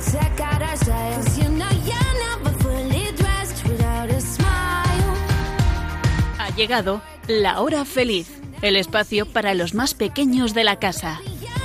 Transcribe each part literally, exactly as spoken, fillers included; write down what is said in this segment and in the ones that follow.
check out our style. 'Cause you know you're never fully dressed without a smile. Ha llegado La Hora Feliz, el espacio para los más pequeños de la casa.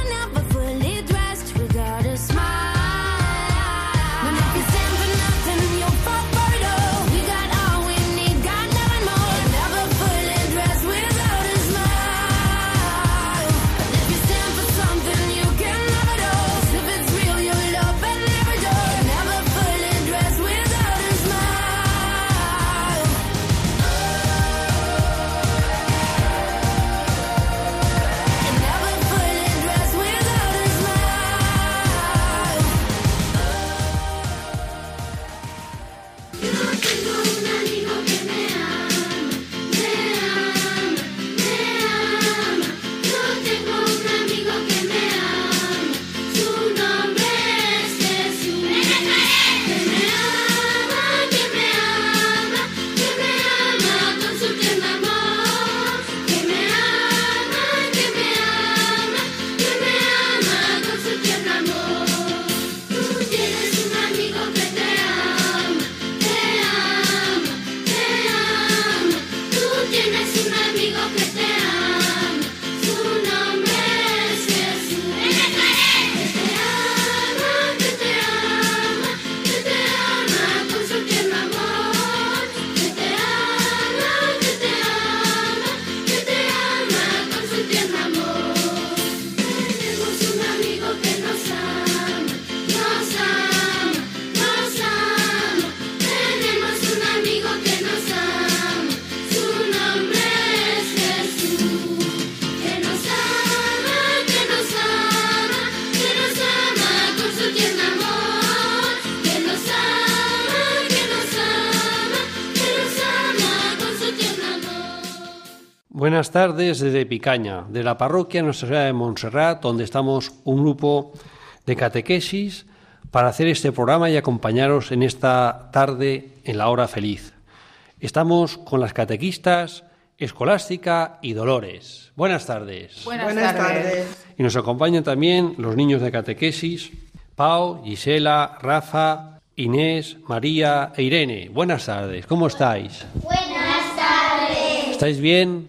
Buenas tardes desde Picaña, de la parroquia Nuestra Señora de Montserrat, donde estamos un grupo de catequesis para hacer este programa y acompañaros en esta tarde en la hora feliz. Estamos con las catequistas Escolástica y Dolores. Buenas tardes. Buenas, Buenas tardes. tardes. Y nos acompañan también los niños de catequesis, Pau, Gisela, Rafa, Inés, María e Irene. Buenas tardes, ¿cómo estáis? Buenas tardes. ¿Estáis bien?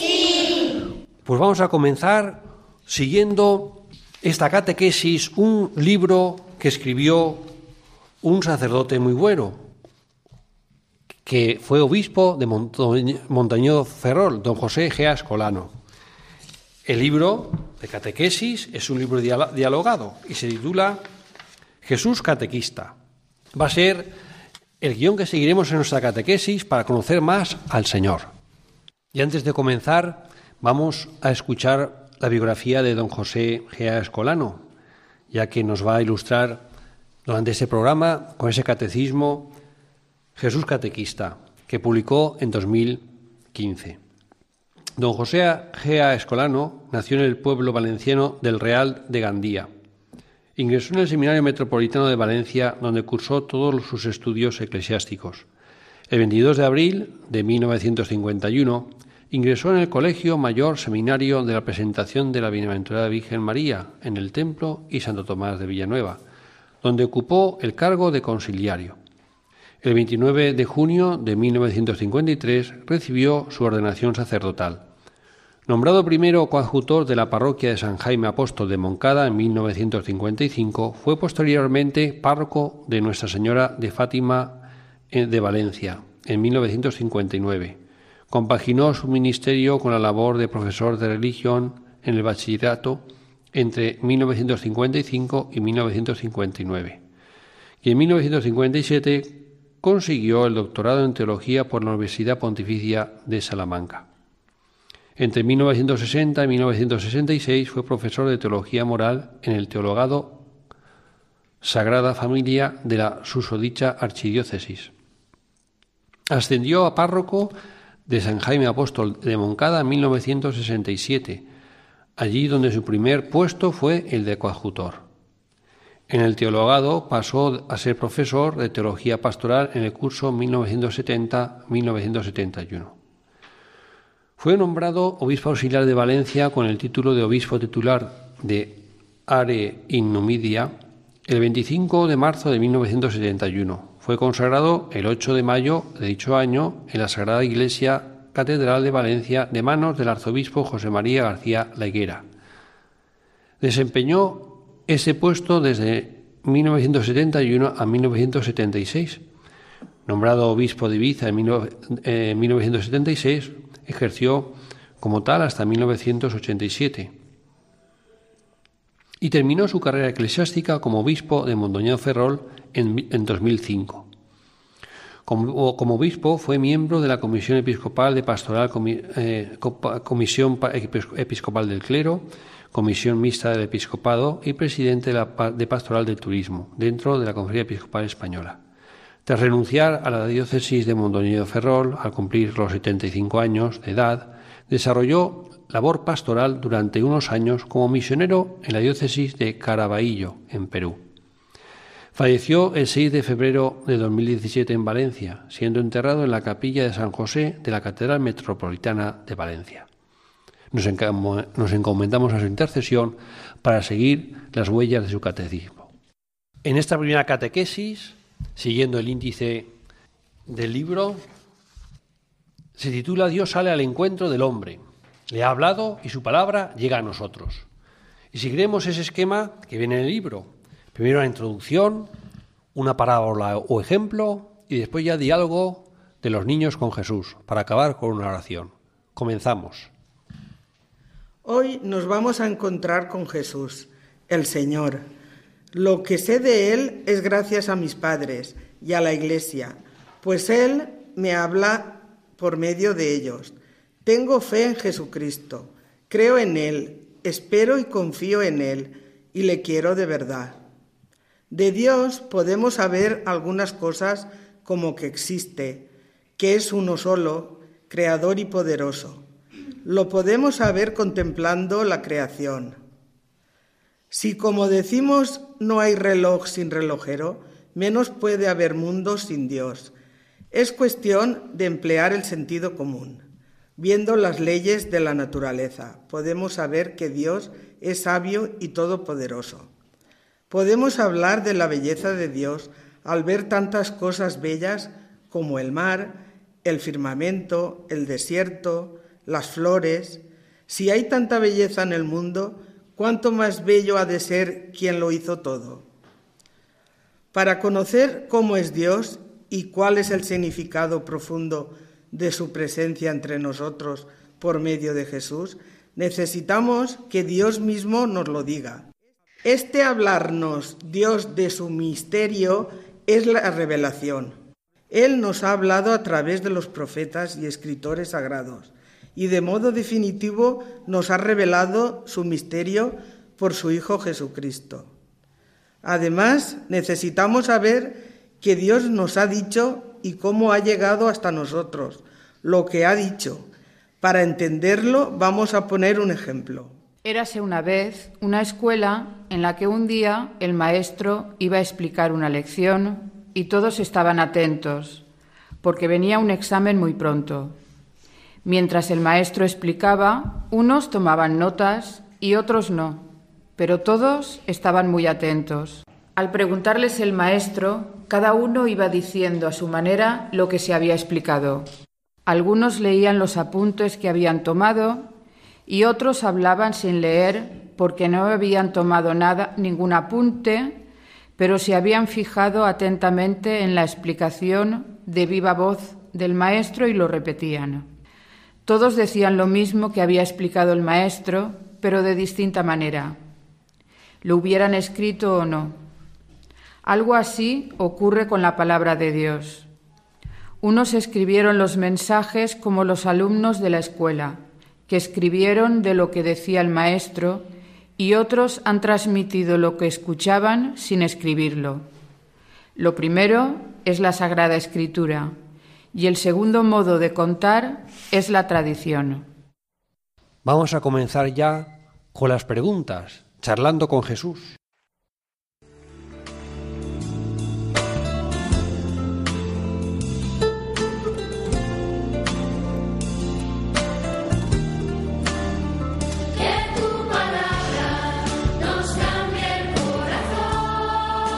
Sí. Pues vamos a comenzar siguiendo esta catequesis, un libro que escribió un sacerdote muy bueno, que fue obispo de Montañedo Ferrol, don José Gea Escolano. El libro de catequesis es un libro dialogado y se titula Jesús Catequista. Va a ser el guión que seguiremos en nuestra catequesis para conocer más al Señor. Y antes de comenzar, vamos a escuchar la biografía de don José Gea Escolano, ya que nos va a ilustrar durante este programa con ese catecismo Jesús Catequista, que publicó en dos mil quince. Don José Gea Escolano nació en el pueblo valenciano del Real de Gandía. Ingresó en el Seminario Metropolitano de Valencia, donde cursó todos sus estudios eclesiásticos. El veintidós de abril de mil novecientos cincuenta y uno ingresó en el Colegio Mayor Seminario de la Presentación de la Bienaventurada Virgen María en el Templo y Santo Tomás de Villanueva, donde ocupó el cargo de conciliario. El veintinueve de junio de mil novecientos cincuenta y tres recibió su ordenación sacerdotal. Nombrado primero coadjutor de la parroquia de San Jaime Apóstol de Moncada en mil novecientos cincuenta y cinco, fue posteriormente párroco de Nuestra Señora de Fátima de Valencia en mil novecientos cincuenta y nueve. Compaginó su ministerio con la labor de profesor de religión en el bachillerato entre mil novecientos cincuenta y cinco y mil novecientos cincuenta y nueve. Y en mil novecientos cincuenta y siete consiguió el doctorado en teología por la Universidad Pontificia de Salamanca. Entre mil novecientos sesenta y mil novecientos sesenta y seis fue profesor de teología moral en el Teologado Sagrada Familia de la susodicha archidiócesis. Ascendió a párroco de San Jaime Apóstol de Moncada en mil novecientos sesenta y siete, allí donde su primer puesto fue el de coadjutor. En el teologado pasó a ser profesor de teología pastoral en el curso mil novecientos setenta a mil novecientos setenta y uno. Fue nombrado obispo auxiliar de Valencia con el título de obispo titular de Are in Numidia el veinticinco de marzo de mil novecientos setenta y uno. Fue consagrado el ocho de mayo de dicho año en la Sagrada Iglesia Catedral de Valencia de manos del arzobispo José María García La Higuera. Desempeñó ese puesto desde mil novecientos setenta y uno a mil novecientos setenta y seis. Nombrado obispo de Ibiza en mil novecientos setenta y seis, ejerció como tal hasta mil novecientos ochenta y siete y terminó su carrera eclesiástica como obispo de Mondoñedo Ferrol en, en dos mil cinco. Como, como obispo fue miembro de la Comisión Episcopal de Pastoral, comi, eh, Comisión Episcopal del Clero, Comisión Mixta del Episcopado y presidente de, la, de Pastoral del Turismo, dentro de la Conferencia Episcopal Española. Tras renunciar a la diócesis de Mondoñedo Ferrol, al cumplir los setenta y cinco años de edad, desarrolló labor pastoral durante unos años como misionero en la diócesis de Caraballo, en Perú. Falleció el seis de febrero de dos mil diecisiete en Valencia, siendo enterrado en la capilla de San José de la Catedral Metropolitana de Valencia. Nos, encom- nos encomendamos a su intercesión para seguir las huellas de su catecismo. En esta primera catequesis, siguiendo el índice del libro, se titula Dios sale al encuentro del hombre. Le ha hablado y su palabra llega a nosotros. Y seguiremos ese esquema que viene en el libro. Primero la introducción, una parábola o ejemplo y después ya diálogo de los niños con Jesús, para acabar con una oración. Comenzamos. Hoy nos vamos a encontrar con Jesús, el Señor. Lo que sé de Él es gracias a mis padres y a la Iglesia, pues Él me habla por medio de ellos. Tengo fe en Jesucristo, creo en Él, espero y confío en Él, y le quiero de verdad. De Dios podemos saber algunas cosas como que existe, que es uno solo, creador y poderoso. Lo podemos saber contemplando la creación. Si, como decimos, no hay reloj sin relojero, menos puede haber mundo sin Dios. Es cuestión de emplear el sentido común. Viendo las leyes de la naturaleza, podemos saber que Dios es sabio y todopoderoso. Podemos hablar de la belleza de Dios al ver tantas cosas bellas como el mar, el firmamento, el desierto, las flores. Si hay tanta belleza en el mundo, ¿cuánto más bello ha de ser quien lo hizo todo? Para conocer cómo es Dios y cuál es el significado profundo de su presencia entre nosotros por medio de Jesús, necesitamos que Dios mismo nos lo diga. Este hablarnos Dios de su misterio es la revelación. Él nos ha hablado a través de los profetas y escritores sagrados y de modo definitivo nos ha revelado su misterio por su Hijo Jesucristo. Además, necesitamos saber que Dios nos ha dicho y cómo ha llegado hasta nosotros, lo que ha dicho. Para entenderlo, vamos a poner un ejemplo. Érase una vez una escuela en la que un día el maestro iba a explicar una lección y todos estaban atentos, porque venía un examen muy pronto. Mientras el maestro explicaba, unos tomaban notas y otros no, pero todos estaban muy atentos. Al preguntarles el maestro, cada uno iba diciendo a su manera lo que se había explicado. Algunos leían los apuntes que habían tomado y otros hablaban sin leer porque no habían tomado nada, ningún apunte, pero se habían fijado atentamente en la explicación de viva voz del maestro y lo repetían. Todos decían lo mismo que había explicado el maestro, pero de distinta manera. Lo hubieran escrito o no. Algo así ocurre con la palabra de Dios. Unos escribieron los mensajes como los alumnos de la escuela, que escribieron de lo que decía el maestro, y otros han transmitido lo que escuchaban sin escribirlo. Lo primero es la Sagrada Escritura, y el segundo modo de contar es la tradición. Vamos a comenzar ya con las preguntas, charlando con Jesús. Que tu palabra nos cambie el corazón.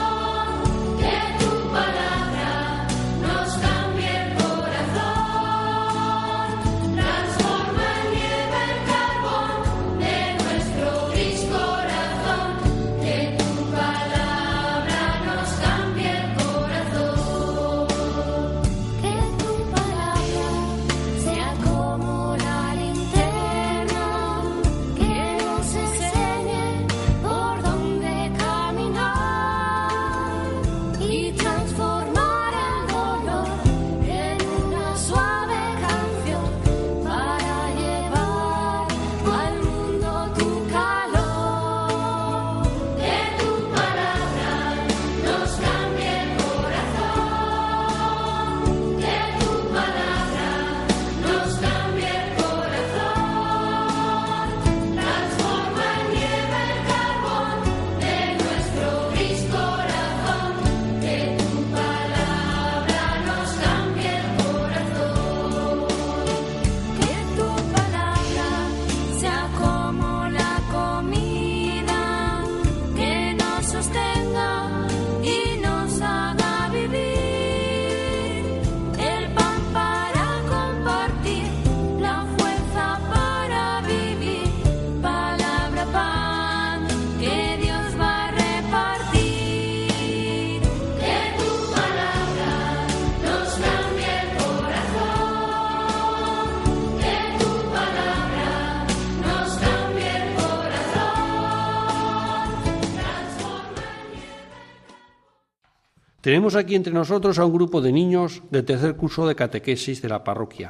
Tenemos aquí entre nosotros a un grupo de niños del tercer curso de catequesis de la parroquia.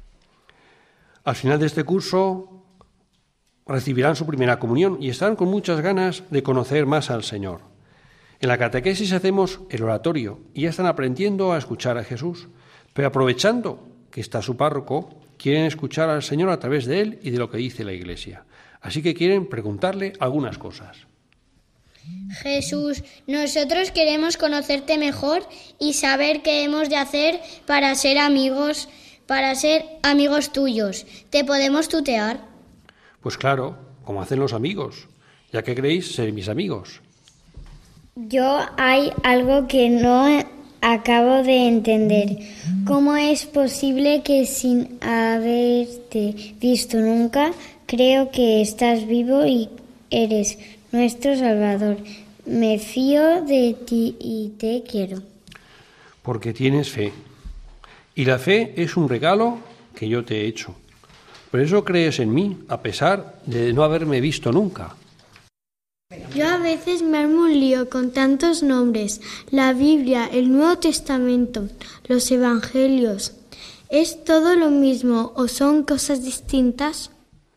Al final de este curso recibirán su primera comunión y estarán con muchas ganas de conocer más al Señor. En la catequesis hacemos el oratorio y ya están aprendiendo a escuchar a Jesús, pero aprovechando que está su párroco, quieren escuchar al Señor a través de él y de lo que dice la Iglesia. Así que quieren preguntarle algunas cosas. Jesús, nosotros queremos conocerte mejor y saber qué hemos de hacer para ser amigos, para ser amigos tuyos. ¿Te podemos tutear? Pues claro, como hacen los amigos, ya que queréis ser mis amigos. Yo hay algo que no acabo de entender. ¿Cómo es posible que sin haberte visto nunca, creo que estás vivo y eres nuestro Salvador? Me fío de ti y te quiero. Porque tienes fe. Y la fe es un regalo que yo te he hecho. Por eso crees en mí, a pesar de no haberme visto nunca. Yo a veces me armo un lío con tantos nombres. La Biblia, el Nuevo Testamento, los Evangelios. ¿Es todo lo mismo o son cosas distintas?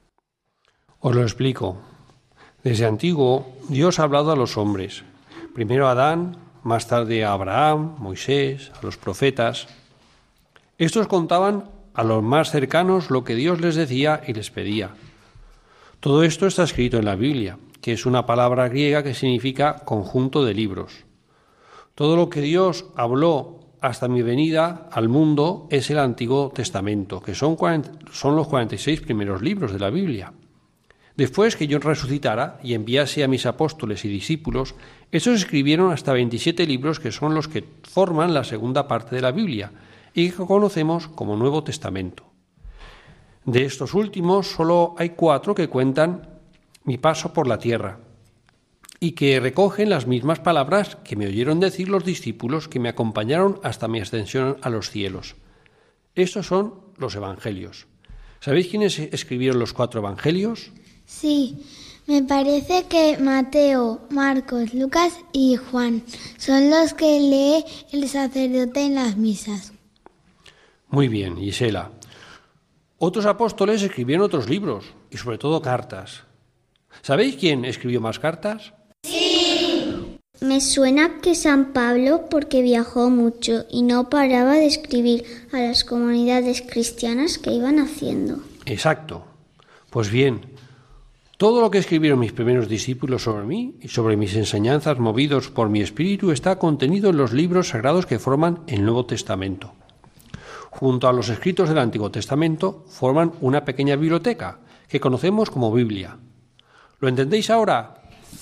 Os lo explico. Desde antiguo, Dios ha hablado a los hombres. Primero a Adán, más tarde a Abraham, Moisés, a los profetas. Estos contaban a los más cercanos lo que Dios les decía y les pedía. Todo esto está escrito en la Biblia, que es una palabra griega que significa conjunto de libros. Todo lo que Dios habló hasta mi venida al mundo es el Antiguo Testamento, que son, cuarenta, son los cuarenta y seis primeros libros de la Biblia. Después que yo resucitara y enviase a mis apóstoles y discípulos, estos escribieron hasta veintisiete libros que son los que forman la segunda parte de la Biblia y que conocemos como Nuevo Testamento. De estos últimos solo hay cuatro que cuentan mi paso por la tierra y que recogen las mismas palabras que me oyeron decir los discípulos que me acompañaron hasta mi ascensión a los cielos. Estos son los Evangelios. ¿Sabéis quiénes escribieron los cuatro Evangelios? Sí, me parece que Mateo, Marcos, Lucas y Juan son los que lee el sacerdote en las misas. Muy bien, Gisela. Otros apóstoles escribieron otros libros y sobre todo cartas. ¿Sabéis quién escribió más cartas? Sí. Me suena que San Pablo, porque viajó mucho y no paraba de escribir a las comunidades cristianas que iban haciendo. Exacto. Pues bien, todo lo que escribieron mis primeros discípulos sobre mí y sobre mis enseñanzas movidos por mi espíritu está contenido en los libros sagrados que forman el Nuevo Testamento. Junto a los escritos del Antiguo Testamento forman una pequeña biblioteca que conocemos como Biblia. ¿Lo entendéis ahora?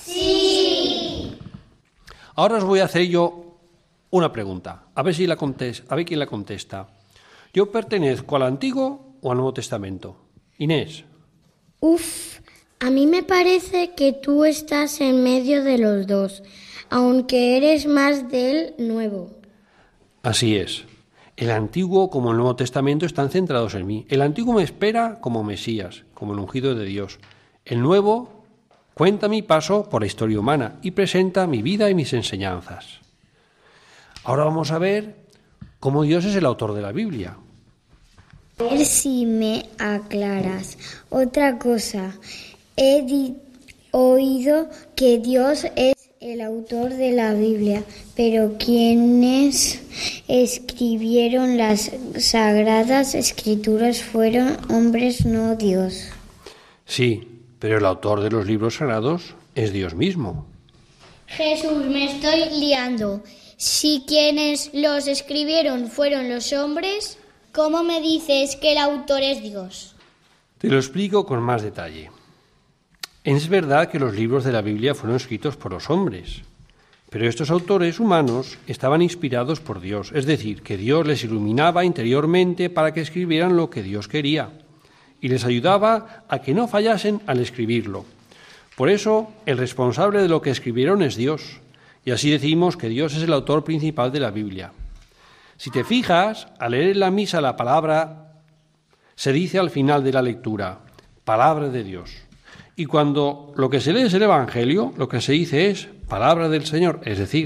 Sí. Ahora os voy a hacer yo una pregunta, a ver si la contes- a ver quién la contesta. ¿Yo pertenezco al Antiguo o al Nuevo Testamento? Inés. Uf, a mí me parece que tú estás en medio de los dos, aunque eres más del Nuevo. Así es. El Antiguo como el Nuevo Testamento están centrados en mí. El Antiguo me espera como Mesías, como el ungido de Dios. El Nuevo cuenta mi paso por la historia humana y presenta mi vida y mis enseñanzas. Ahora vamos a ver cómo Dios es el autor de la Biblia. A ver si me aclaras. Otra cosa, he di- oído que Dios es el autor de la Biblia, pero quienes escribieron las Sagradas Escrituras fueron hombres, no Dios. Sí, pero el autor de los libros sagrados es Dios mismo. Jesús, me estoy liando. Si quienes los escribieron fueron los hombres, ¿cómo me dices que el autor es Dios? Te lo explico con más detalle. Es verdad que los libros de la Biblia fueron escritos por los hombres, pero estos autores humanos estaban inspirados por Dios, es decir, que Dios les iluminaba interiormente para que escribieran lo que Dios quería y les ayudaba a que no fallasen al escribirlo. Por eso, el responsable de lo que escribieron es Dios, y así decimos que Dios es el autor principal de la Biblia. Si te fijas, al leer en la misa la palabra, se dice al final de la lectura, palabra de Dios. Y cuando lo que se lee es el Evangelio, lo que se dice es palabra del Señor, es decir,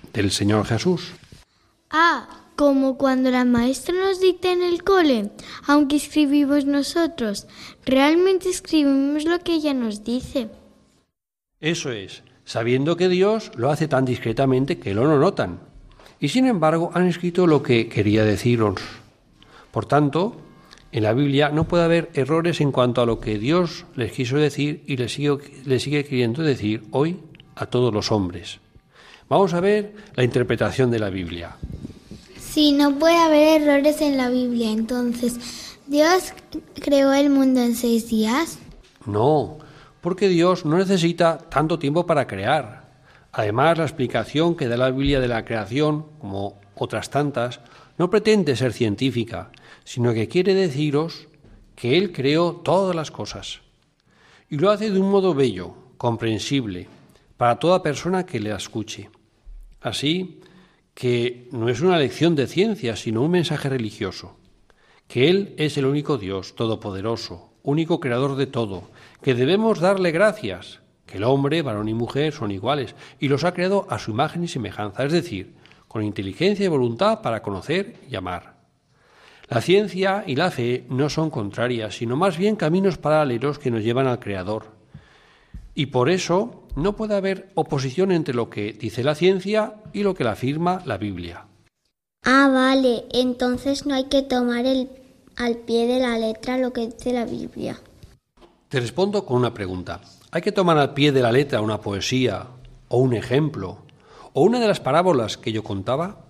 del Señor Jesús. Ah, como cuando la maestra nos dicta en el cole, aunque escribimos nosotros, realmente escribimos lo que ella nos dice. Eso es, sabiendo que Dios lo hace tan discretamente que lo no notan. Y sin embargo han escrito lo que quería deciros. Por tanto, en la Biblia no puede haber errores en cuanto a lo que Dios les quiso decir y le sigue, le sigue queriendo decir hoy a todos los hombres. Vamos a ver la interpretación de la Biblia. Sí, no puede haber errores en la Biblia, entonces, ¿Dios creó el mundo en seis días? No, porque Dios no necesita tanto tiempo para crear. Además, la explicación que da la Biblia de la creación, como otras tantas, no pretende ser científica, sino que quiere deciros que Él creó todas las cosas. Y lo hace de un modo bello, comprensible, para toda persona que le escuche. Así que no es una lección de ciencia, sino un mensaje religioso. Que Él es el único Dios, todopoderoso, único creador de todo, que debemos darle gracias, que el hombre, varón y mujer, son iguales, y los ha creado a su imagen y semejanza, es decir, con inteligencia y voluntad para conocer y amar. La ciencia y la fe no son contrarias, sino más bien caminos paralelos que nos llevan al Creador. Y por eso no puede haber oposición entre lo que dice la ciencia y lo que la afirma la Biblia. Ah, vale, entonces no hay que tomar el, al pie de la letra lo que dice la Biblia. Te respondo con una pregunta. ¿Hay que tomar al pie de la letra una poesía, o un ejemplo, o una de las parábolas que yo contaba?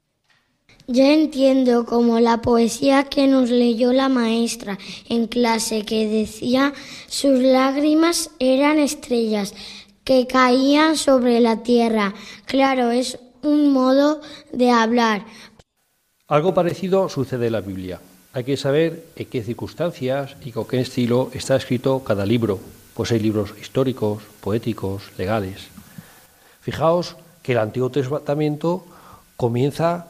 Yo entiendo como la poesía que nos leyó la maestra en clase, que decía: sus lágrimas eran estrellas que caían sobre la tierra. Claro, es un modo de hablar. Algo parecido sucede en la Biblia. Hay que saber en qué circunstancias y con qué estilo está escrito cada libro, pues hay libros históricos, poéticos, legales. Fijaos que el Antiguo Testamento comienza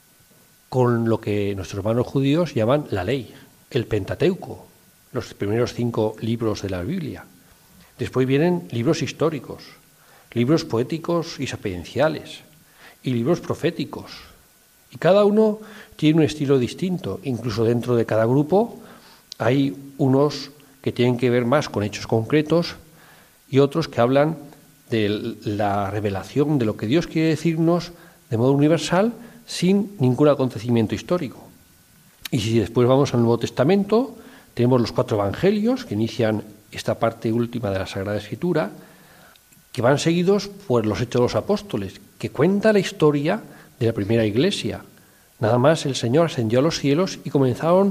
con lo que nuestros hermanos judíos llaman la ley, el Pentateuco, los primeros cinco libros de la Biblia. Después vienen libros históricos, libros poéticos y sapienciales, y libros proféticos. Y cada uno tiene un estilo distinto. Incluso dentro de cada grupo hay unos que tienen que ver más con hechos concretos y otros que hablan de la revelación de lo que Dios quiere decirnos de modo universal, sin ningún acontecimiento histórico. Y si después vamos al Nuevo Testamento, tenemos los cuatro evangelios que inician esta parte última de la Sagrada Escritura, que van seguidos por los Hechos de los Apóstoles, que cuenta la historia de la primera iglesia. Nada más el Señor ascendió a los cielos y comenzaron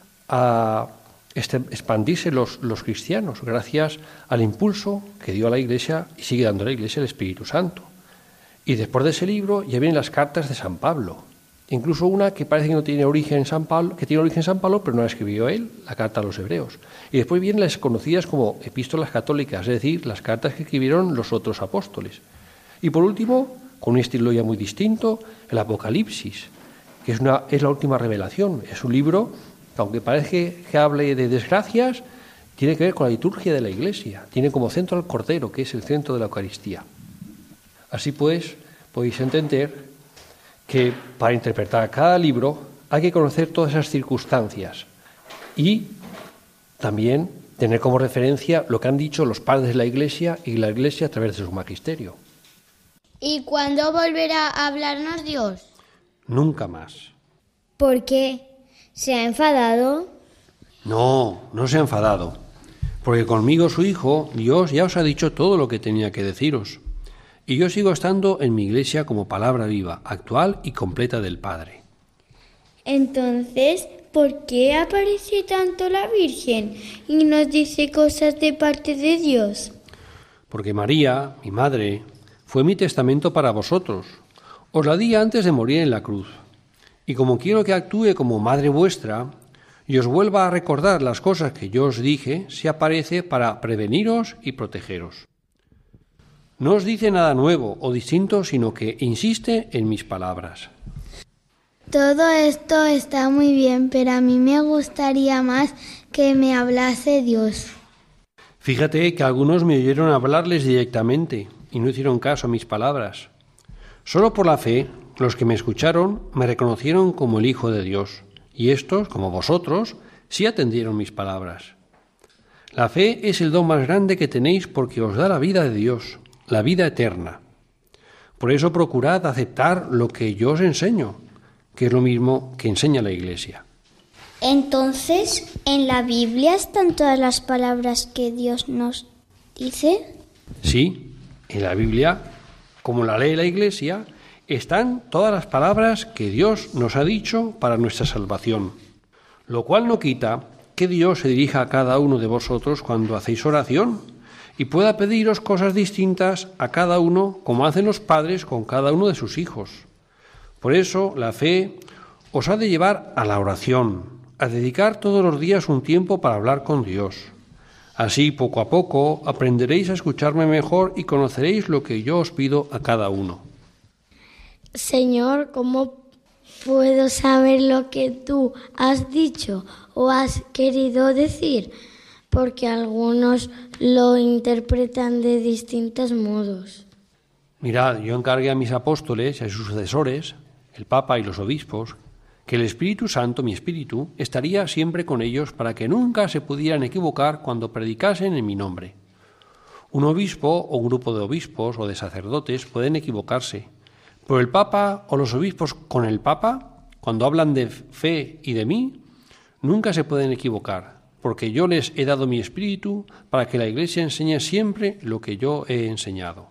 a expandirse los, los cristianos, gracias al impulso que dio a la iglesia y sigue dando a la iglesia el Espíritu Santo. Y después de ese libro ya vienen las cartas de San Pablo, incluso una que parece que no tiene origen en San Pablo, que tiene origen en San Pablo, pero no la escribió él, la carta a los hebreos. Y después vienen las conocidas como epístolas católicas, es decir, las cartas que escribieron los otros apóstoles. Y por último, con un estilo ya muy distinto, el Apocalipsis, que es, una, es la última revelación. Es un libro que, aunque parece que hable de desgracias, tiene que ver con la liturgia de la Iglesia, tiene como centro al Cordero, que es el centro de la Eucaristía. Así pues, podéis entender que para interpretar cada libro hay que conocer todas esas circunstancias y también tener como referencia lo que han dicho los padres de la Iglesia y la Iglesia a través de su magisterio. ¿Y cuándo volverá a hablarnos Dios? Nunca más. ¿Por qué? ¿Se ha enfadado? No, no se ha enfadado, porque conmigo su Hijo, Dios, ya os ha dicho todo lo que tenía que deciros. Y yo sigo estando en mi iglesia como palabra viva, actual y completa del Padre. Entonces, ¿por qué aparece tanto la Virgen y nos dice cosas de parte de Dios? Porque María, mi madre, fue mi testamento para vosotros. Os la di antes de morir en la cruz. Y como quiero que actúe como madre vuestra y os vuelva a recordar las cosas que yo os dije, se aparece para preveniros y protegeros. No os dice nada nuevo o distinto, sino que insiste en mis palabras. Todo esto está muy bien, pero a mí me gustaría más que me hablase Dios. Fíjate que algunos me oyeron hablarles directamente y no hicieron caso a mis palabras. Solo por la fe, los que me escucharon me reconocieron como el Hijo de Dios, y estos, como vosotros, sí atendieron mis palabras. La fe es el don más grande que tenéis porque os da la vida de Dios, la vida eterna. Por eso procurad aceptar lo que yo os enseño, que es lo mismo que enseña la Iglesia. Entonces, ¿en la Biblia están todas las palabras que Dios nos dice? Sí, en la Biblia, como la lee la Iglesia, están todas las palabras que Dios nos ha dicho para nuestra salvación, lo cual no quita que Dios se dirija a cada uno de vosotros cuando hacéis oración y pueda pediros cosas distintas a cada uno, como hacen los padres con cada uno de sus hijos. Por eso, la fe os ha de llevar a la oración, a dedicar todos los días un tiempo para hablar con Dios. Así, poco a poco, aprenderéis a escucharme mejor y conoceréis lo que yo os pido a cada uno. Señor, ¿cómo puedo saber lo que tú has dicho o has querido decir? Porque algunos lo interpretan de distintos modos. Mirad, yo encargué a mis apóstoles y a sus sucesores, el Papa y los obispos, que el Espíritu Santo, mi Espíritu, estaría siempre con ellos para que nunca se pudieran equivocar cuando predicasen en mi nombre. Un obispo o un grupo de obispos o de sacerdotes pueden equivocarse, pero el Papa o los obispos con el Papa, cuando hablan de fe y de mí, nunca se pueden equivocar, porque yo les he dado mi Espíritu para que la Iglesia enseñe siempre lo que yo he enseñado.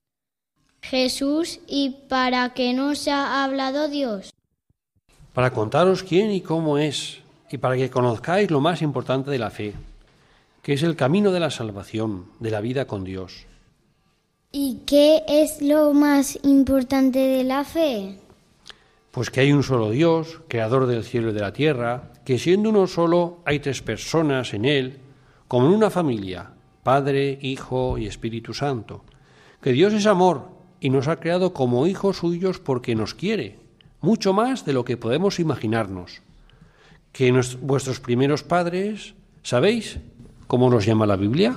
Jesús, ¿y para qué nos ha hablado Dios? Para contaros quién y cómo es, y para que conozcáis lo más importante de la fe, que es el camino de la salvación, de la vida con Dios. ¿Y qué es lo más importante de la fe? Pues que hay un solo Dios, creador del cielo y de la tierra, que siendo uno solo hay tres personas en Él, como en una familia, Padre, Hijo y Espíritu Santo. Que Dios es amor y nos ha creado como hijos suyos porque nos quiere, mucho más de lo que podemos imaginarnos. Que nos, vuestros primeros padres, ¿sabéis cómo los llama la Biblia?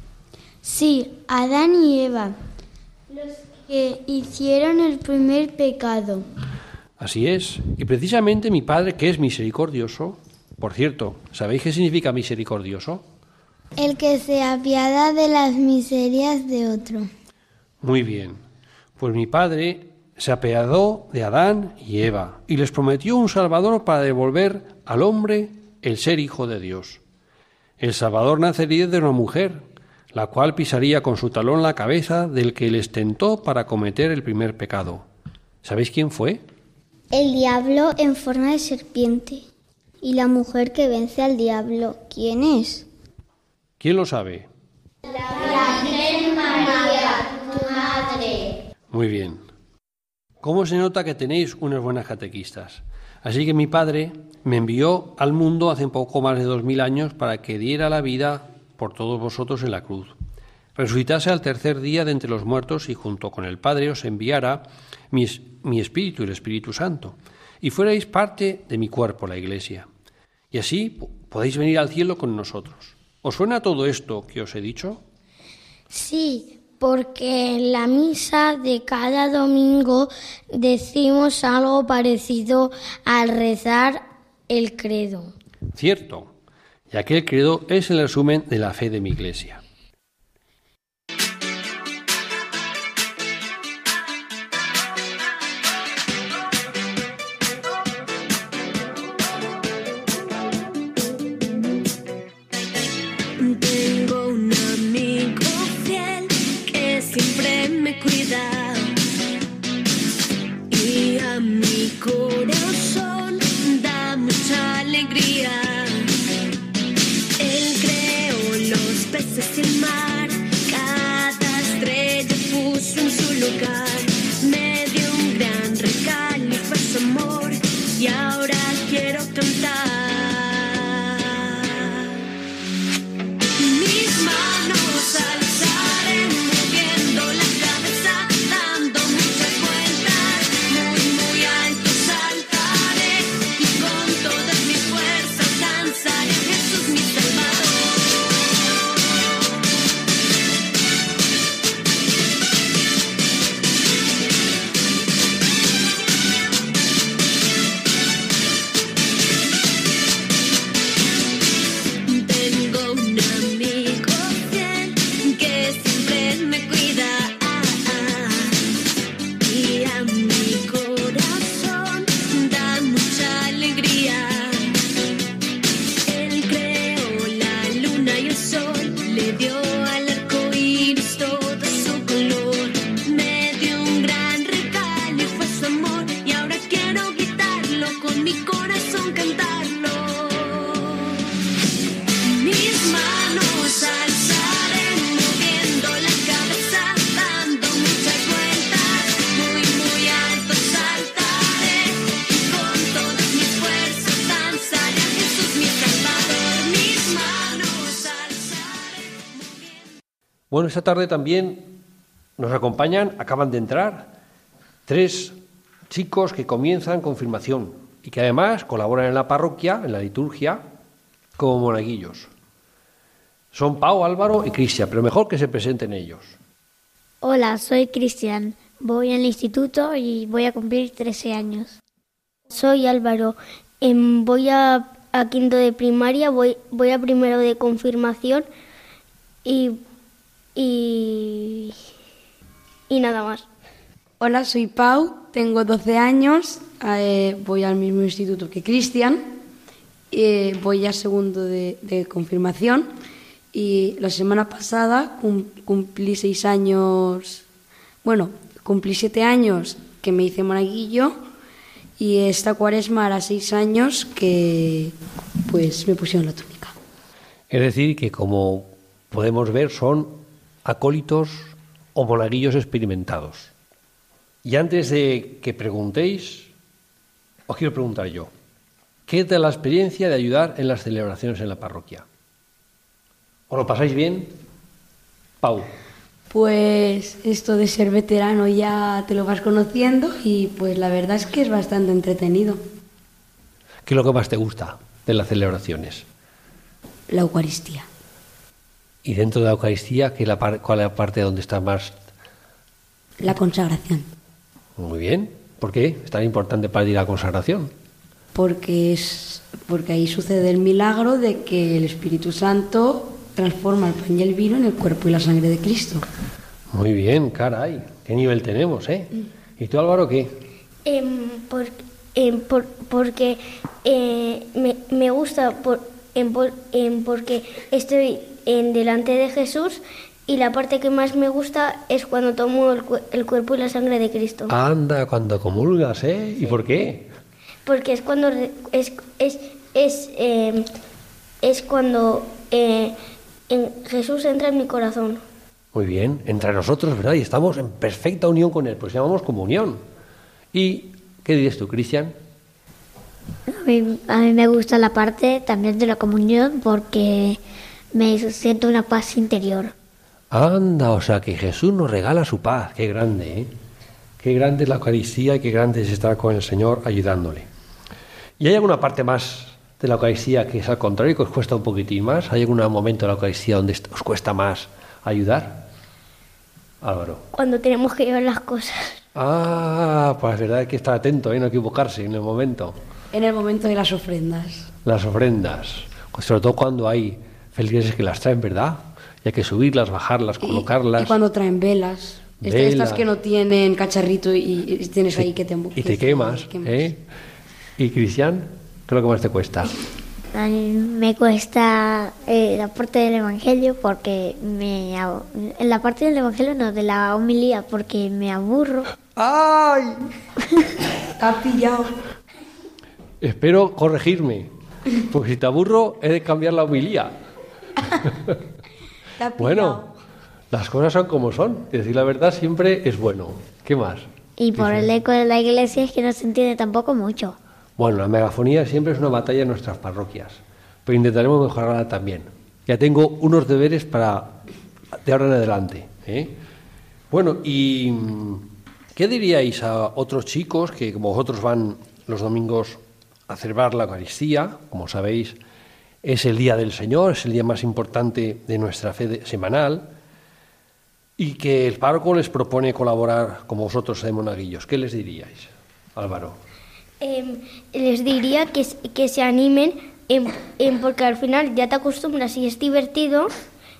Sí, Adán y Eva, los que hicieron el primer pecado. Así es, y precisamente mi Padre, que es misericordioso, por cierto, ¿sabéis qué significa misericordioso? El que se apiada de las miserias de otro. Muy bien, pues mi Padre se apiadó de Adán y Eva y les prometió un Salvador para devolver al hombre el ser hijo de Dios. El Salvador nacería de una mujer, la cual pisaría con su talón la cabeza del que les tentó para cometer el primer pecado. ¿Sabéis quién fue? El diablo en forma de serpiente. ¿Y la mujer que vence al diablo, quién es? ¿Quién lo sabe? La Virgen María, tu madre. Muy bien. ¿Cómo se nota que tenéis unas buenas catequistas? Así que mi Padre me envió al mundo hace poco más de dos mil años para que diera la vida por todos vosotros en la cruz. Resucitase al tercer día de entre los muertos y junto con el Padre os enviara mi, mi Espíritu, el Espíritu Santo, y fuerais parte de mi cuerpo, la Iglesia. Y así podéis venir al cielo con nosotros. ¿Os suena todo esto que os he dicho? Sí, porque en la misa de cada domingo decimos algo parecido al rezar el credo. Cierto, ya que el credo es el resumen de la fe de mi Iglesia. Tengo un amigo fiel que siempre me cuida y a mi corazón da mucha alegría. Él creó los peces y Bueno, esta tarde también nos acompañan, acaban de entrar, tres chicos que comienzan confirmación y que además colaboran en la parroquia, en la liturgia, como monaguillos. Son Pau, Álvaro y Cristian, pero mejor que se presenten ellos. Hola, soy Cristian. Voy al instituto y voy a cumplir trece años. Soy Álvaro. em, voy a, a quinto de primaria, voy, voy a primero de confirmación y, y, y nada más. Hola, soy Pau, tengo doce años, eh, voy al mismo instituto que Cristian, eh, voy a segundo de, de confirmación y la semana pasada cum, cumplí seis años, bueno, cumplí siete años que me hice monaguillo y esta cuaresma hará seis años que pues me pusieron la túnica. Es decir, que como podemos ver son acólitos o monaguillos experimentados. Y antes de que preguntéis, os quiero preguntar yo, ¿qué es de la experiencia de ayudar en las celebraciones en la parroquia? ¿Os lo pasáis bien? Pau. Pues esto de ser veterano ya te lo vas conociendo y pues la verdad es que es bastante entretenido. ¿Qué es lo que más te gusta de las celebraciones? La Eucaristía. Y dentro de la Eucaristía, ¿qué es la par- ¿cuál es la parte donde está más? La consagración. Muy bien. ¿Por qué es tan importante para ti la consagración? Porque, es, porque ahí sucede el milagro de que el Espíritu Santo transforma el pan y el vino en el cuerpo y la sangre de Cristo. Muy bien, caray. ¿Qué nivel tenemos, eh? ¿Y tú, Álvaro, qué? Eh, por, eh, por, porque eh, me, me gusta por, en, por, en porque estoy en delante de Jesús y la parte que más me gusta es cuando tomo el, el cuerpo y la sangre de Cristo. Anda, cuando comulgas, ¿eh? ¿Y por qué? Porque es cuando es es es, eh, es cuando eh, en Jesús entra en mi corazón. Muy bien, entre nosotros, ¿verdad? Y estamos en perfecta unión con Él, pues llamamos comunión. ¿Y qué dirías tú, Cristian? A mí, a mí me gusta la parte también de la comunión porque me siento una paz interior. Anda, o sea que Jesús nos regala su paz. Qué grande, ¿eh? Qué grande es la Eucaristía y qué grande es estar con el Señor ayudándole. ¿Y hay alguna parte más de la Eucaristía que es al contrario, que os cuesta un poquitín más? ¿Hay algún momento de la Eucaristía donde os cuesta más ayudar? Álvaro. Cuando tenemos que llevar las cosas. Ah, pues es verdad, hay que estar atento, ¿eh? No equivocarse en el momento. En el momento de las ofrendas. Las ofrendas, pues sobre todo cuando hay feligreses que las traen, ¿verdad? Y hay que subirlas, bajarlas, colocarlas. Y, y cuando traen velas. Velas. Estas que no tienen cacharrito y, y tienes sí, ahí que te Y te quemas, te quemas. ¿eh? ¿Y Cristian? ¿Qué es lo que más te cuesta? A mí me cuesta eh, la parte del Evangelio porque me... ab- En la parte del Evangelio no, de la homilía, porque me aburro. ¡Ay! Te has pillado. Espero corregirme, porque si te aburro he de cambiar la homilía. Te has pillado. Bueno, las cosas son como son. Decir la verdad siempre es bueno. ¿Qué más? Y por el eco de la iglesia es que no se entiende tampoco mucho. Bueno, la megafonía siempre es una batalla en nuestras parroquias, pero intentaremos mejorarla también. Ya tengo unos deberes para de ahora en adelante, ¿eh? Bueno, ¿y qué diríais a otros chicos que como vosotros van los domingos a celebrar la Eucaristía? Como sabéis, es el día del Señor, es el día más importante de nuestra fe de- semanal, y que el párroco les propone colaborar como vosotros de monaguillos. ¿Qué les diríais, Álvaro? Eh, les diría que, que se animen en, en- porque al final ya te acostumbras y es divertido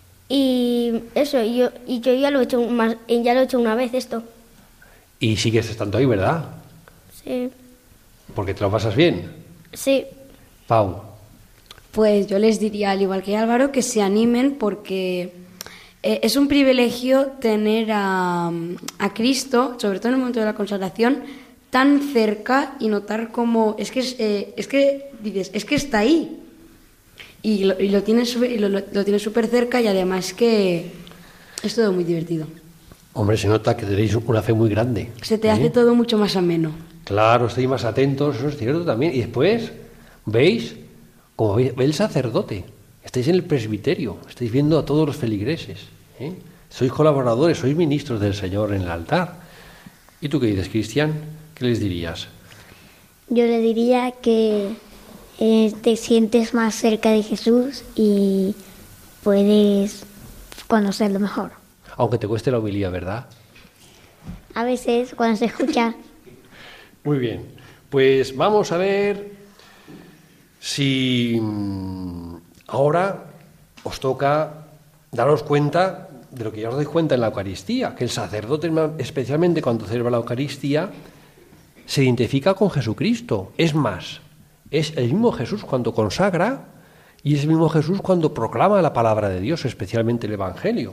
y eso, yo, y yo ya lo he hecho más, ya lo he hecho una vez esto. Y sigues estando ahí, ¿verdad? Sí, Porque te lo pasas bien. sí. Pau. Pues yo les diría, al igual que Álvaro, que se animen porque eh, es un privilegio tener a, a Cristo, sobre todo en el momento de la consagración, tan cerca y notar cómo es que es, eh, es que dices es que está ahí y lo, y lo tienes súper- y lo, lo, lo tienes súper cerca y además que es todo muy divertido. Hombre, se nota que tenéis una fe muy grande. Se te ¿eh? hace todo mucho más ameno. Claro, estáis más atentos, eso es cierto también. Y después, veis, como ve, ve el sacerdote, estáis en el presbiterio, estáis viendo a todos los feligreses, ¿eh? Sois colaboradores, sois ministros del Señor en el altar. ¿Y tú qué dices, Cristian? ¿Qué les dirías? Yo le diría que eh, te sientes más cerca de Jesús y puedes conocerlo mejor. Aunque te cueste la homilía, ¿verdad? A veces, cuando se escucha. Muy bien, pues vamos a ver si ahora os toca daros cuenta de lo que ya os dais cuenta en la Eucaristía, que el sacerdote, especialmente cuando celebra la Eucaristía, se identifica con Jesucristo. Es más, es el mismo Jesús cuando consagra y es el mismo Jesús cuando proclama la palabra de Dios, especialmente el Evangelio.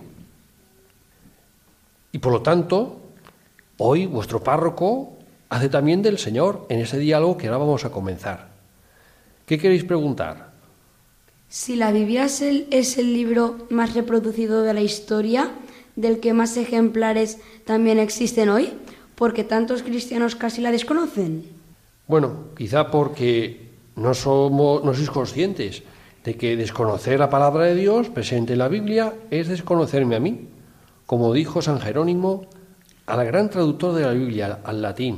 Y por lo tanto, hoy vuestro párroco hace también del Señor en ese diálogo que ahora vamos a comenzar. ¿Qué queréis preguntar? Si la Biblia es el, es el libro más reproducido de la historia, del que más ejemplares también existen hoy, ¿por qué tantos cristianos casi la desconocen? Bueno, quizá porque no somos, no sois conscientes de que desconocer la palabra de Dios presente en la Biblia es desconocerme a mí, como dijo San Jerónimo al gran traductor de la Biblia, al latín.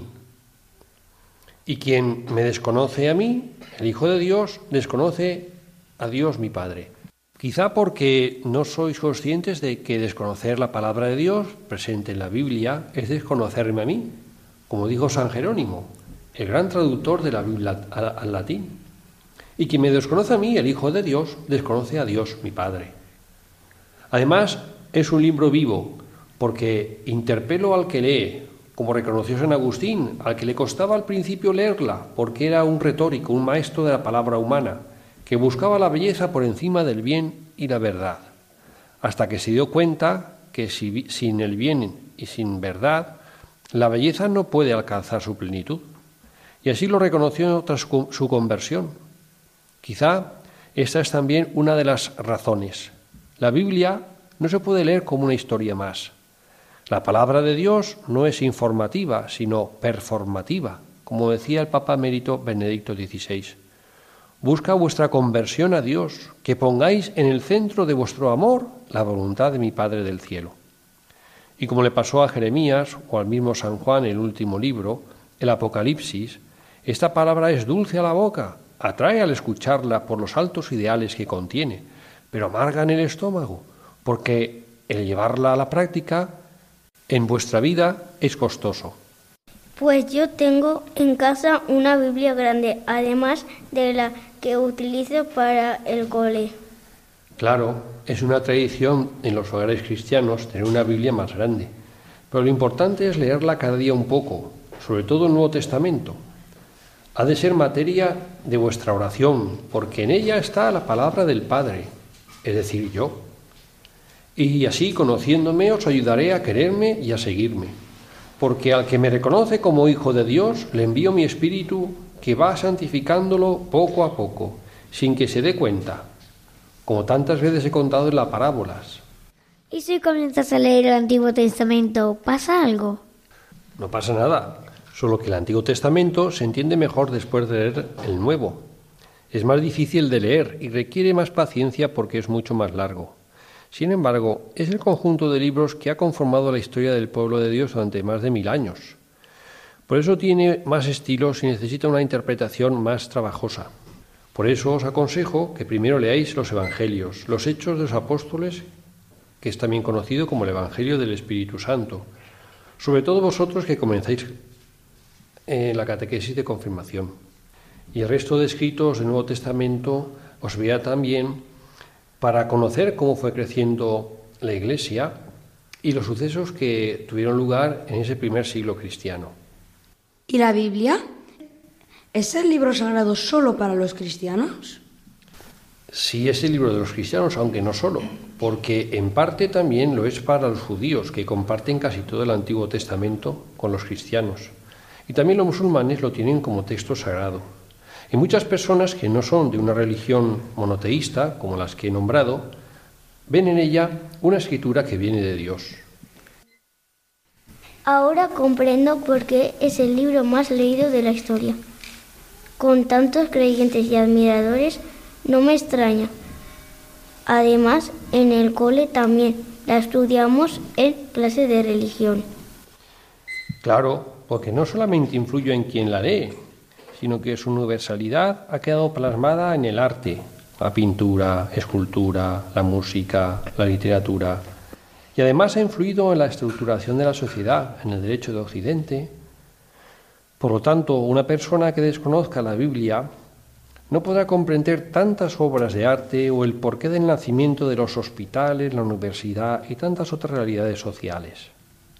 Y quien me desconoce a mí, el Hijo de Dios, desconoce a Dios mi Padre. Quizá porque no sois conscientes de que desconocer la palabra de Dios presente en la Biblia es desconocerme a mí, como dijo San Jerónimo, el gran traductor de la Biblia al, al latín. Y quien me desconoce a mí, el Hijo de Dios, desconoce a Dios mi Padre. Además, es un libro vivo, porque interpelo al que lee, como reconoció San Agustín, al que le costaba al principio leerla, porque era un retórico, un maestro de la palabra humana, que buscaba la belleza por encima del bien y la verdad, hasta que se dio cuenta que si, sin el bien y sin verdad, la belleza no puede alcanzar su plenitud. Y así lo reconoció tras su conversión. Quizá esta es también una de las razones. La Biblia no se puede leer como una historia más. La palabra de Dios no es informativa, sino performativa, como decía el Papa Emérito Benedicto dieciséis. Busca vuestra conversión a Dios, que pongáis en el centro de vuestro amor la voluntad de mi Padre del cielo. Y como le pasó a Jeremías o al mismo San Juan en el último libro, el Apocalipsis, esta palabra es dulce a la boca, atrae al escucharla por los altos ideales que contiene, pero amarga en el estómago, porque el llevarla a la práctica en vuestra vida es costoso. Pues yo tengo en casa una Biblia grande, además de la que utilizo para el cole. Claro, es una tradición en los hogares cristianos tener una Biblia más grande, pero lo importante es leerla cada día un poco, sobre todo el Nuevo Testamento. Ha de ser materia de vuestra oración, porque en ella está la palabra del Padre, es decir, yo. Y así, conociéndome, os ayudaré a quererme y a seguirme. Porque al que me reconoce como Hijo de Dios, le envío mi Espíritu, que va santificándolo poco a poco, sin que se dé cuenta, como tantas veces he contado en las parábolas. ¿Y si comienzas a leer el Antiguo Testamento, pasa algo? No pasa nada, solo que el Antiguo Testamento se entiende mejor después de leer el Nuevo. Es más difícil de leer y requiere más paciencia porque es mucho más largo. Sin embargo, es el conjunto de libros que ha conformado la historia del pueblo de Dios durante más de mil años. Por eso tiene más estilos y necesita una interpretación más trabajosa. Por eso os aconsejo que primero leáis los Evangelios, los Hechos de los Apóstoles, que es también conocido como el Evangelio del Espíritu Santo, sobre todo vosotros que comenzáis en la catequesis de confirmación. Y el resto de escritos del Nuevo Testamento os vea también para conocer cómo fue creciendo la Iglesia y los sucesos que tuvieron lugar en ese primer siglo cristiano. ¿Y la Biblia? ¿Es el libro sagrado solo para los cristianos? Sí, es el libro de los cristianos, aunque no solo, porque en parte también lo es para los judíos, que comparten casi todo el Antiguo Testamento con los cristianos. Y también los musulmanes lo tienen como texto sagrado. Y muchas personas que no son de una religión monoteísta, como las que he nombrado, ven en ella una escritura que viene de Dios. Ahora comprendo por qué es el libro más leído de la historia. Con tantos creyentes y admiradores, no me extraña. Además, en el cole también la estudiamos en clase de religión. Claro, porque no solamente influye en quien la lee, sino que su universalidad ha quedado plasmada en el arte, la pintura, escultura, la música, la literatura, y además ha influido en la estructuración de la sociedad, en el derecho de Occidente. Por lo tanto, una persona que desconozca la Biblia no podrá comprender tantas obras de arte o el porqué del nacimiento de los hospitales, la universidad y tantas otras realidades sociales.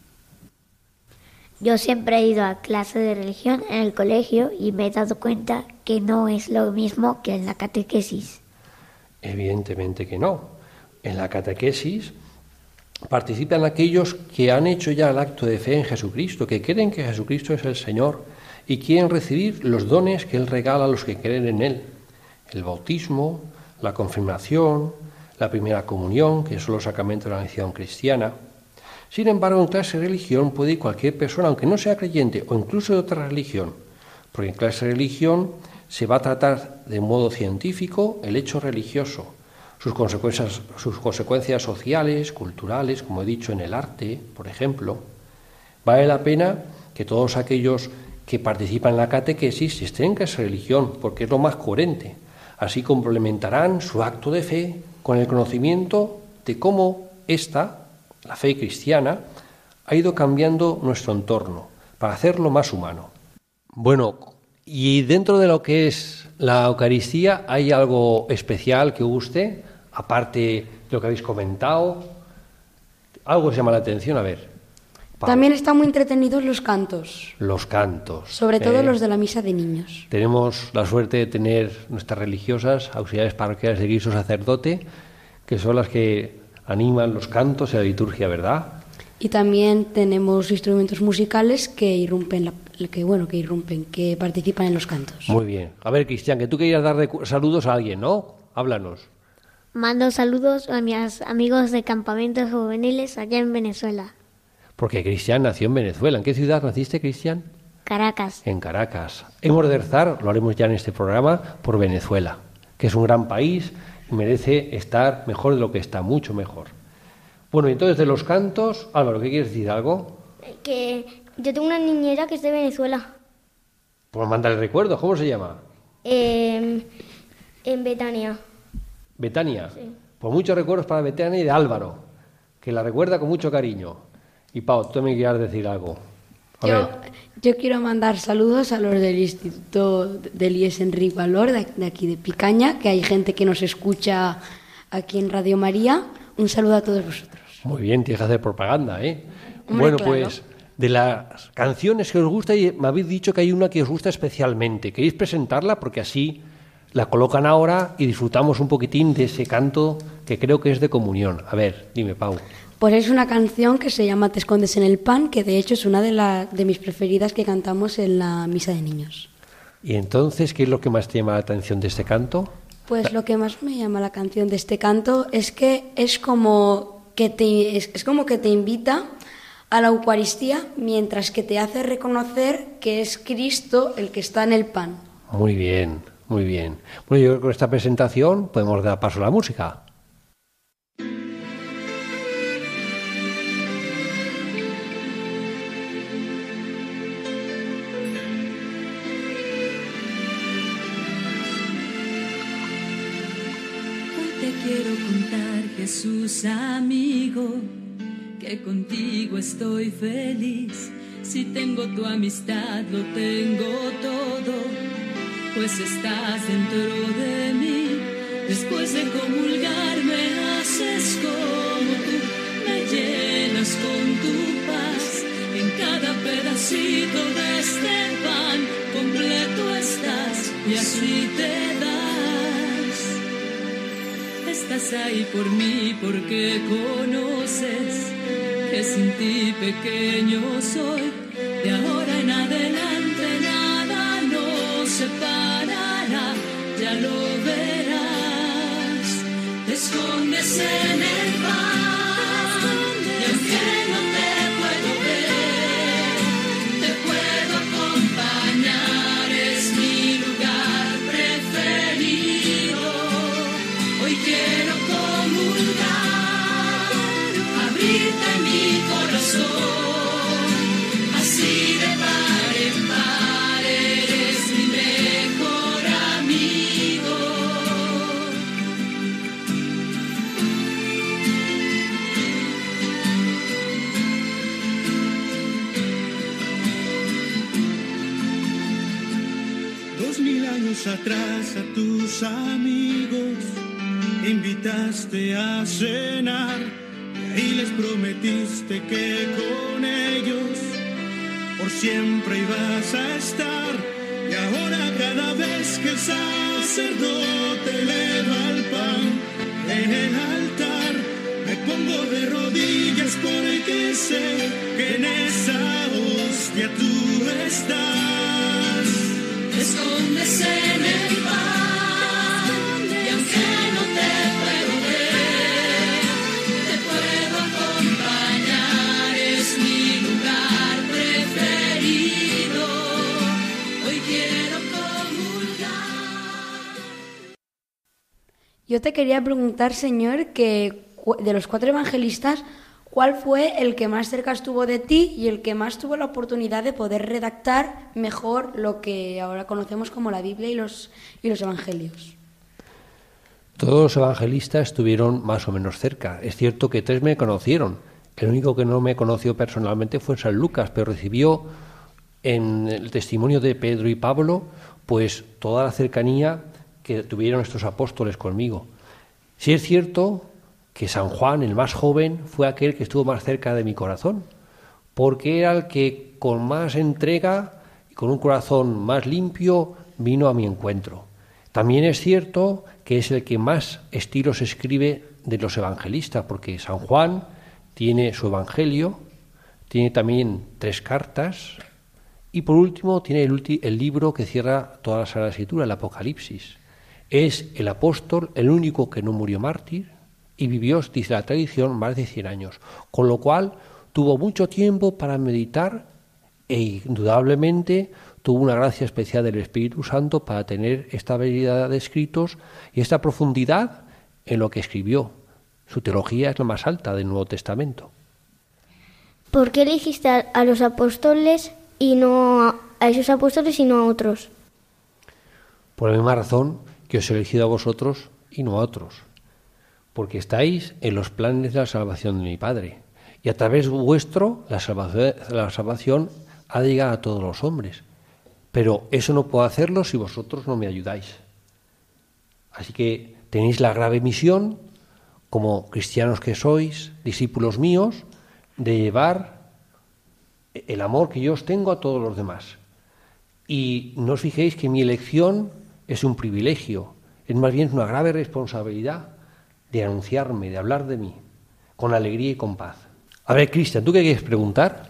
Yo siempre he ido a clase de religión en el colegio y me he dado cuenta que no es lo mismo que en la catequesis. Evidentemente que no. En la catequesis participan aquellos que han hecho ya el acto de fe en Jesucristo, que creen que Jesucristo es el Señor y quieren recibir los dones que Él regala a los que creen en Él. El bautismo, la confirmación, la primera comunión, que son los sacramentos de la nación cristiana. Sin embargo, en clase de religión puede ir cualquier persona, aunque no sea creyente o incluso de otra religión, porque en clase de religión se va a tratar de modo científico el hecho religioso, sus consecuencias, sus consecuencias sociales, culturales, como he dicho, en el arte, por ejemplo. Vale la pena que todos aquellos que participan en la catequesis estén en clase de religión, porque es lo más coherente. Así complementarán su acto de fe con el conocimiento de cómo esta, la fe cristiana, ha ido cambiando nuestro entorno para hacerlo más humano. Bueno, y dentro de lo que es la Eucaristía, ¿hay algo especial que guste? Aparte de lo que habéis comentado, algo os llama la atención, a ver. Pablo. También están muy entretenidos los cantos. Los cantos. Sobre todo eh, los de la misa de niños. Tenemos la suerte de tener nuestras religiosas, auxiliares parroquiales de Cristo Sacerdote, que son las que animan los cantos y la liturgia, ¿verdad? Y también tenemos instrumentos musicales que irrumpen, la, que bueno, que irrumpen, que participan en los cantos. Muy bien. A ver, Cristian, que tú querías dar de saludos a alguien, ¿no? Háblanos. Mando saludos a mis amigos de campamentos juveniles allá en Venezuela. Porque Cristian nació en Venezuela. ¿En qué ciudad naciste, Cristian? Caracas. En Caracas. Hemos de rezar, lo haremos ya en este programa, por Venezuela, que es un gran país y merece estar mejor de lo que está, mucho mejor. Bueno, entonces de los cantos, Álvaro, ¿qué quieres decir? ¿Algo? Que yo tengo una niñera que es de Venezuela. Pues mándale recuerdos, ¿cómo se llama? Eh, en Betania. Betania. Sí. Pues muchos recuerdos para Betania y de Álvaro, que la recuerda con mucho cariño. Y Pau, tú me quieres decir algo. A yo, ver. yo quiero mandar saludos a los del Instituto del I E S Enrique Valor, de, de aquí de Picaña, que hay gente que nos escucha aquí en Radio María. Un saludo a todos vosotros. Muy bien, tienes que hacer propaganda, ¿eh? Hombre, bueno, claro. pues de las canciones que os gusta, y me habéis dicho que hay una que os gusta especialmente. ¿Queréis presentarla? Porque así la colocan ahora y disfrutamos un poquitín de ese canto que creo que es de comunión. A ver, dime, Pau. Pues es una canción que se llama Te escondes en el pan, que de hecho es una de, la, de mis preferidas que cantamos en la misa de niños. ¿Y entonces qué es lo que más te llama la atención de este canto? Pues lo que más me llama la canción de este canto es que es como que te, es, es como que te invita a la Eucaristía mientras que te hace reconocer que es Cristo el que está en el pan. Muy bien, muy bien. Bueno, yo creo que con esta presentación podemos dar paso a la música. Quiero contar, Jesús amigo, que contigo estoy feliz. Si tengo tu amistad, lo tengo todo, pues estás dentro de mí. Después de comulgar me haces como tú, me llenas con tu paz. En cada pedacito de este pan completo estás y así te das. Estás ahí por mí porque conoces que sin ti pequeño soy. De ahora en adelante nada nos separará, ya lo verás. Te escondes en el pan y aunque no te puedo ver, te puedo acompañar, es mi lugar preferido. Hoy quiero comulgar, años atrás a tus amigos invitaste a cenar y ahí les prometiste que con ellos por siempre ibas a estar. Y ahora cada vez que el sacerdote eleva el pan en el altar, me pongo de rodillas porque sé que en esa hostia tú estás. Te escondes en el pan y aunque no te puedo ver, te puedo acompañar, es mi lugar preferido. Hoy quiero comulgar. Yo te quería preguntar, Señor, que de los cuatro evangelistas, ¿cuál fue el que más cerca estuvo de ti y el que más tuvo la oportunidad de poder redactar mejor lo que ahora conocemos como la Biblia y los, y los evangelios? Todos los evangelistas estuvieron más o menos cerca. Es cierto que tres me conocieron. El único que no me conoció personalmente fue San Lucas, pero recibió en el testimonio de Pedro y Pablo pues toda la cercanía que tuvieron estos apóstoles conmigo. Sí es cierto que San Juan, el más joven, fue aquel que estuvo más cerca de mi corazón, porque era el que con más entrega y con un corazón más limpio vino a mi encuentro. También es cierto que es el que más estilos escribe de los evangelistas, porque San Juan tiene su evangelio, tiene también tres cartas y por último tiene el, ulti- el libro que cierra toda la Sagrada Escritura, el Apocalipsis. Es el apóstol, el único que no murió mártir, y vivió, dice la tradición, más de cien años, con lo cual tuvo mucho tiempo para meditar e indudablemente tuvo una gracia especial del Espíritu Santo para tener esta variedad de escritos y esta profundidad en lo que escribió. Su teología es la más alta del Nuevo Testamento. ¿Por qué elegiste a los apóstoles y no a esos apóstoles y no a otros? Por la misma razón que os he elegido a vosotros y no a otros, porque estáis en los planes de la salvación de mi Padre, y a través vuestro la salvación, la salvación ha de llegar a todos los hombres, pero eso no puedo hacerlo si vosotros no me ayudáis. Así que tenéis la grave misión, como cristianos que sois, discípulos míos, de llevar el amor que yo os tengo a todos los demás. Y no os fijéis que mi elección es un privilegio, es más bien una grave responsabilidad de anunciarme, de hablar de mí, con alegría y con paz. A ver, Cristian, ¿tú qué quieres preguntar?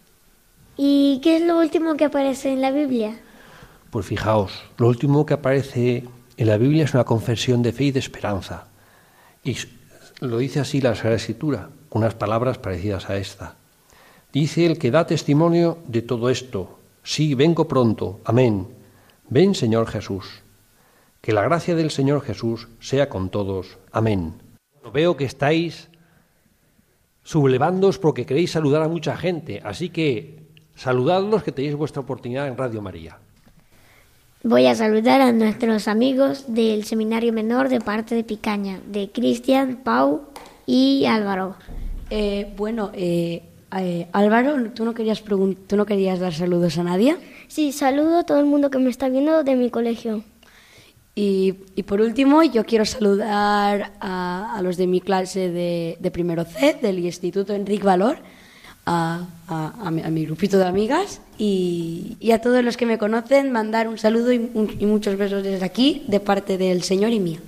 ¿Y qué es lo último que aparece en la Biblia? Pues fijaos, lo último que aparece en la Biblia es una confesión de fe y de esperanza. Y lo dice así la Sagrada Escritura, con unas palabras parecidas a esta. Dice el que da testimonio de todo esto: sí, vengo pronto, amén. Ven, Señor Jesús. Que la gracia del Señor Jesús sea con todos. Amén. Veo que estáis sublevándoos porque queréis saludar a mucha gente, así que saludadlos, que tenéis vuestra oportunidad en Radio María. Voy a saludar a nuestros amigos del Seminario Menor de parte de Picaña, de Cristian, Pau y Álvaro. Eh, bueno, eh, eh, Álvaro, ¿tú no, querías pregun- ¿tú no querías dar saludos a nadie? Sí, saludo a todo el mundo que me está viendo de mi colegio. Y, y por último, yo quiero saludar a, a los de mi clase de, de primero C, del Instituto Enric Valor, a, a, a, mi, a mi grupito de amigas y, y a todos los que me conocen, mandar un saludo y, un, y muchos besos desde aquí, de parte del Señor y mía.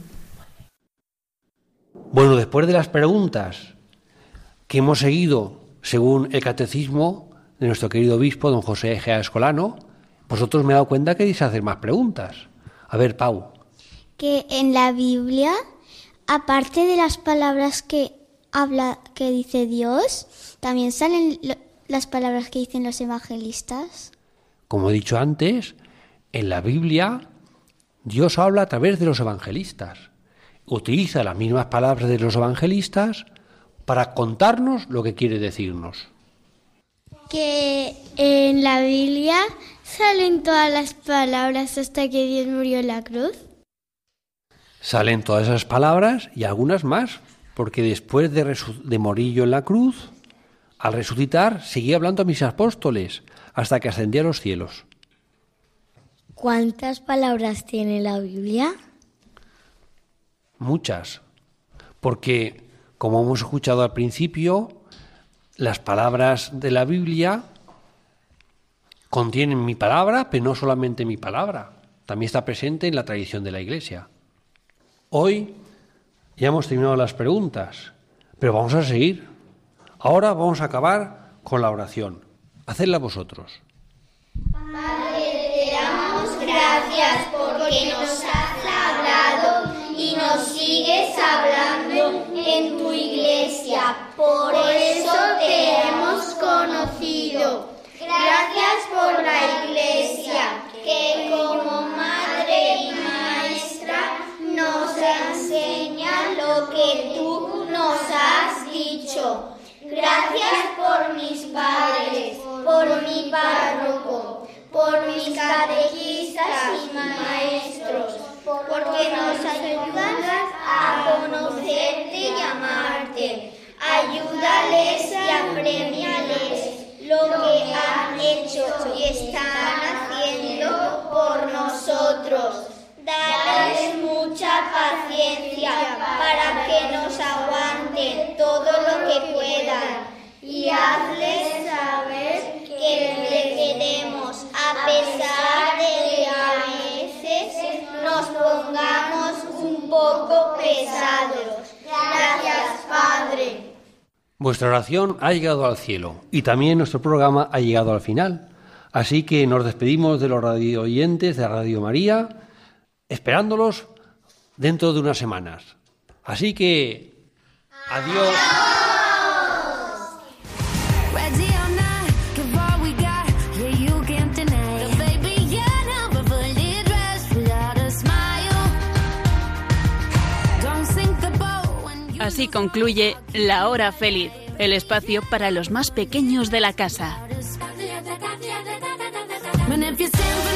Bueno, después de las preguntas que hemos seguido según el catecismo de nuestro querido obispo, don José Egea Escolano, vosotros me he dado cuenta que queréis hacer más preguntas. A ver, Pau. Que en la Biblia, aparte de las palabras que habla, que dice Dios, también salen lo, las palabras que dicen los evangelistas. Como he dicho antes, en la Biblia Dios habla a través de los evangelistas. Utiliza las mismas palabras de los evangelistas para contarnos lo que quiere decirnos. Que en la Biblia salen todas las palabras hasta que Dios murió en la cruz. Salen todas esas palabras y algunas más, porque después de, resu- de morir yo en la cruz, al resucitar, seguí hablando a mis apóstoles hasta que ascendí a los cielos. ¿Cuántas palabras tiene la Biblia? Muchas, porque, como hemos escuchado al principio, las palabras de la Biblia contienen mi palabra, pero no solamente mi palabra, también está presente en la tradición de la Iglesia. Hoy ya hemos terminado las preguntas, pero vamos a seguir. Ahora vamos a acabar con la oración. Hacedla vosotros. Padre, te damos gracias porque nos has hablado y nos sigues hablando en tu iglesia. Por eso te hemos conocido. Gracias por la iglesia que como madre y maestra nos enseña lo que tú nos has dicho. Gracias por mis padres, por mi párroco, por mis catequistas y maestros, porque nos ayudan a conocerte y amarte. Ayúdales y apremiales lo que han hecho y están haciendo por nosotros. Dales mucha paciencia para que nos aguanten todo lo que puedan y hazles saber que le queremos a pesar de que a veces nos pongamos un poco pesados. Gracias, Padre. Vuestra oración ha llegado al cielo y también nuestro programa ha llegado al final. Así que nos despedimos de los radio oyentes de Radio María, esperándolos dentro de unas semanas. Así que, adiós. Así concluye La Hora Feliz, el espacio para los más pequeños de la casa. And if you stand for